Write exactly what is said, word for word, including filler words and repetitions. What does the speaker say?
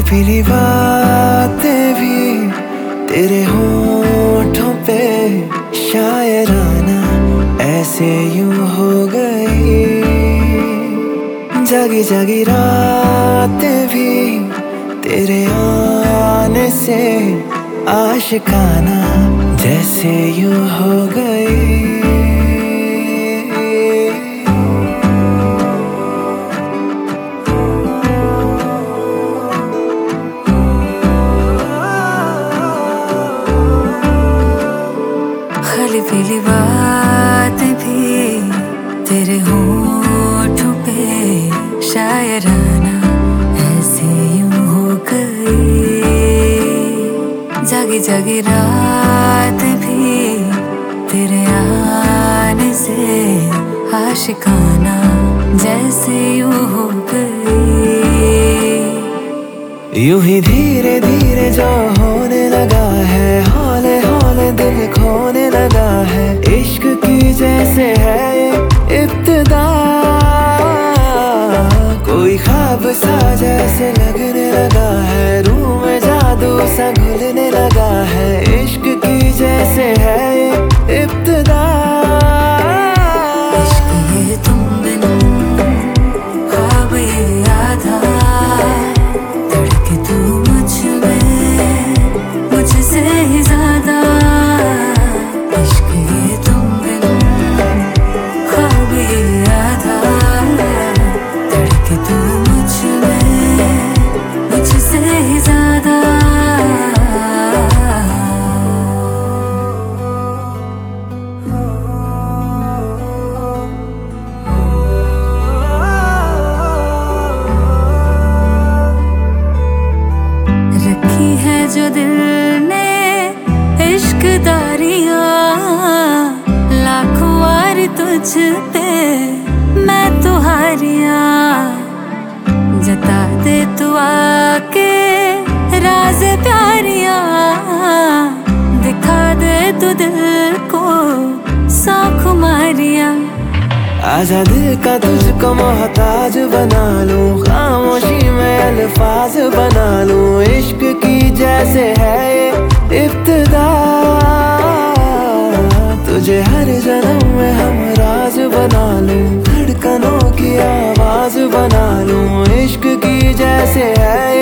पीली बातें भी तेरे होठों पे शायराना ऐसे यूं हो गई। जागी जागी रातें भी तेरे आने से आशिकाना जैसे यूं हो गई। खाली पीली बातें भी तेरे होठों पे शायराना ऐसे यूं हो गई। जागी जागी रात भी तेरे आने से आशिकाना जैसे यूं हो गई। यूं ही धीरे धीरे जो होने लगा है, हौले हौले दिल खोने लगा है। इश्क की जैसे है ये इब्तिदा, कोई ख्वाब सा जैसे लगने लगा है। रूह में जादू सा घुलने लगा है। इश्क की जैसे है ये इब्तिदा। इश्क ये तुम बिन ख्वाब ये आधा, तड़के तू मुझ में मुझसे ही ज्यादा। इश्क ये तुम बिन ख्वाब ये आधा, तड़के तू मुझ में मुझसे ही ज्यादा। रखी है जो दिल ने इश्क दारियां, लाखों वार तुझ पे मैं तुहारियां। जता दे तू आके राज प्यारियां, दिखा दे तू दिल को सौ खुमारियां। आजा दिल का तुझको मोहताज बना लूं, खामोशी में अल्फाज बना लूं। इश्क की जैसे है ये इब्तिदा, तुझे हर जन्म में हम राज बना लूं। धड़कनों की आवाज बना लूं। इश्क की जैसे है